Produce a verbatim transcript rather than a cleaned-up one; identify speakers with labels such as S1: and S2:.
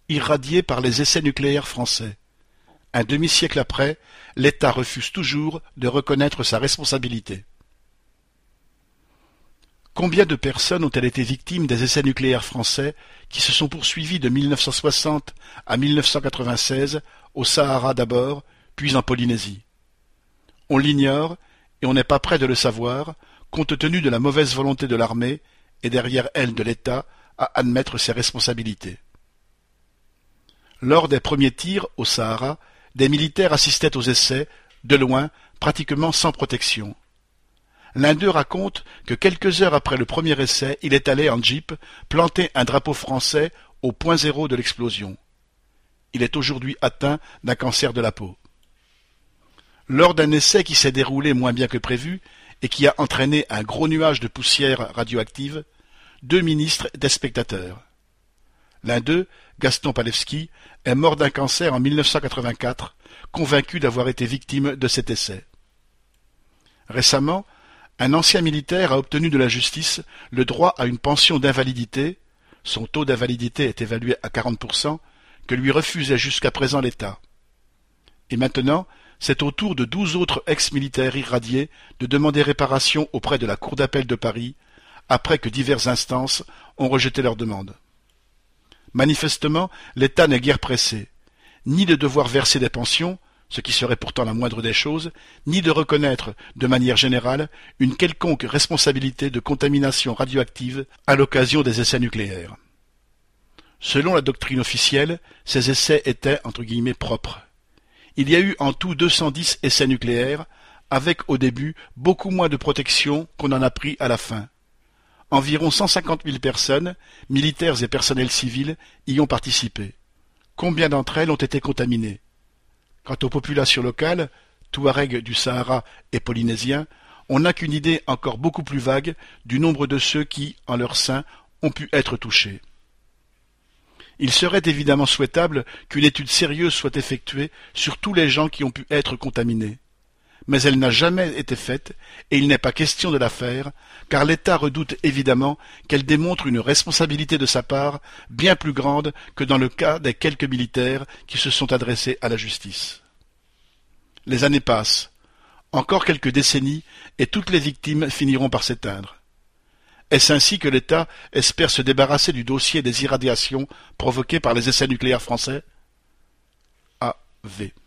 S1: irradiés par les essais nucléaires français. Un demi-siècle après, l'État refuse toujours de reconnaître sa responsabilité. Combien de personnes ont-elles été victimes des essais nucléaires français qui se sont poursuivis de mille neuf cent soixante à mille neuf cent quatre-vingt-seize, au Sahara d'abord, puis en Polynésie? On l'ignore, et on n'est pas près de le savoir, compte tenu de la mauvaise volonté de l'armée, et derrière elle de l'État, à admettre ses responsabilités. Lors des premiers tirs, au Sahara, des militaires assistaient aux essais, de loin, pratiquement sans protection. L'un d'eux raconte que quelques heures après le premier essai, il est allé en jeep planter un drapeau français au point zéro de l'explosion. Il est aujourd'hui atteint d'un cancer de la peau. Lors d'un essai qui s'est déroulé moins bien que prévu et qui a entraîné un gros nuage de poussière radioactive, deux ministres étaient spectateurs. L'un d'eux, Gaston Palevski, est mort d'un cancer en mille neuf cent quatre-vingt-quatre, convaincu d'avoir été victime de cet essai. Récemment, un ancien militaire a obtenu de la justice le droit à une pension d'invalidité, son taux d'invalidité est évalué à quarante pour cent, que lui refusait jusqu'à présent l'État. Et maintenant, c'est au tour de douze autres ex-militaires irradiés de demander réparation auprès de la Cour d'appel de Paris, après que diverses instances ont rejeté leur demande. Manifestement, l'État n'est guère pressé, ni de devoir verser des pensions, ce qui serait pourtant la moindre des choses, ni de reconnaître, de manière générale, une quelconque responsabilité de contamination radioactive à l'occasion des essais nucléaires. Selon la doctrine officielle, ces essais étaient, entre guillemets, propres. Il y a eu en tout deux cent dix essais nucléaires, avec au début beaucoup moins de protection qu'on en a pris à la fin. Environ cent cinquante mille personnes, militaires et personnels civils, y ont participé. Combien d'entre elles ont été contaminées? Quant aux populations locales, Touaregs du Sahara et Polynésiens, on n'a qu'une idée encore beaucoup plus vague du nombre de ceux qui, en leur sein, ont pu être touchés. Il serait évidemment souhaitable qu'une étude sérieuse soit effectuée sur tous les gens qui ont pu être contaminés. Mais elle n'a jamais été faite, et il n'est pas question de la faire, car l'État redoute évidemment qu'elle démontre une responsabilité de sa part bien plus grande que dans le cas des quelques militaires qui se sont adressés à la justice. Les années passent. Encore quelques décennies, et toutes les victimes finiront par s'éteindre. Est-ce ainsi que l'État espère se débarrasser du dossier des irradiations provoquées par les essais nucléaires français? A V